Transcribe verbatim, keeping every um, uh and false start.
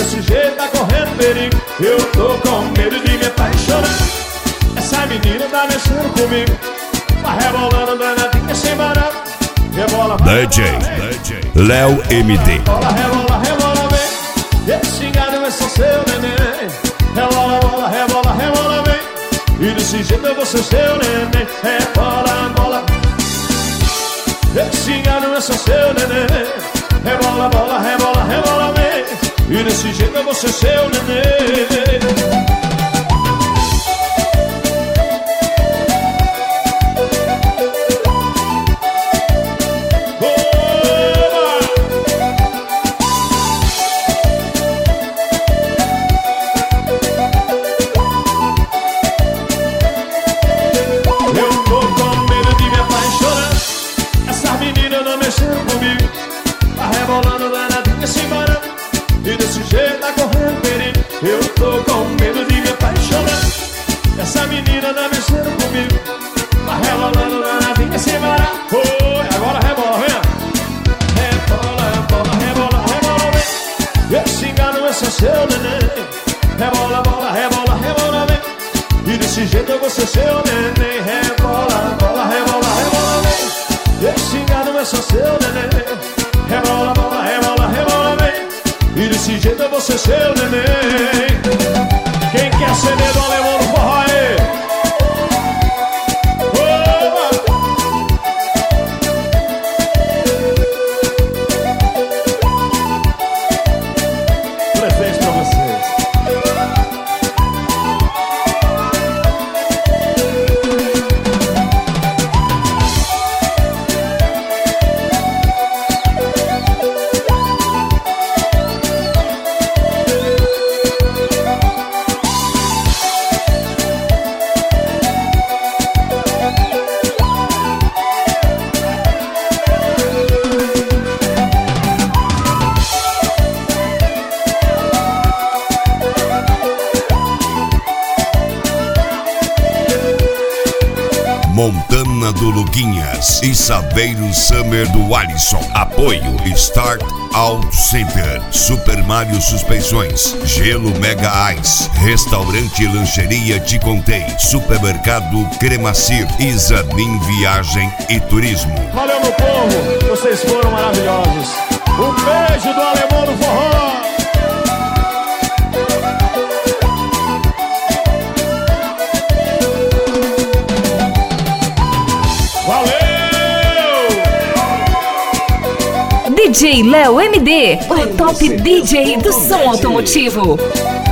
desse jeito tá correndo perigo. Eu tô com medo de me apaixonar. Essa menina tá mexendo comigo, tá rebolando danadinha sem barato. Rebola, D J, D J Léo M D. Rebola, rebola, rebola bem. Esse gado é só seu neném. Rebola, bola, rebola, rebola bem. E desse jeito eu vou ser seu neném. Rebola, bola. Esse gado é só seu neném. Rebola, bola, rebola, rebola bem. E desse jeito eu vou ser seu neném. Eu tô com medo de me apaixonar. Essa menina tá mexendo comigo, tá rebolando na navinha sem parar. Oi, agora rebola, vem. Rebola, rebola, rebola, rebola, vem. Esse engano é só seu neném. Rebola, bola, rebola, rebola, vem. E desse jeito eu vou ser seu neném. Rebola, bola, rebola, rebola, vem. Esse engano é só seu neném. Rebola, bola, rebola, rebola, vem. E desse jeito eu vou ser seu neném. Quem quer C D do Alemão no forró aí? Presente pra vocês. Montana do Luquinhas e Saveiro Summer do Alisson. Apoio Start Auto Center, Super Mario Suspensões, Gelo Mega Ice, Restaurante Lancheria Te Contei, Supermercado Cremacir, Isamin Viagem e Turismo. Valeu, meu povo, vocês foram maravilhosos. Um beijo do Alemão no forró. D J Léo M D, o top D J do som automotivo.